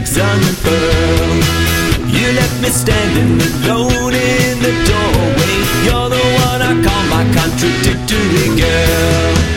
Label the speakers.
Speaker 1: cheeks unfurl. You left me standing alone in the doorway. You're the one I call my contradictory girl.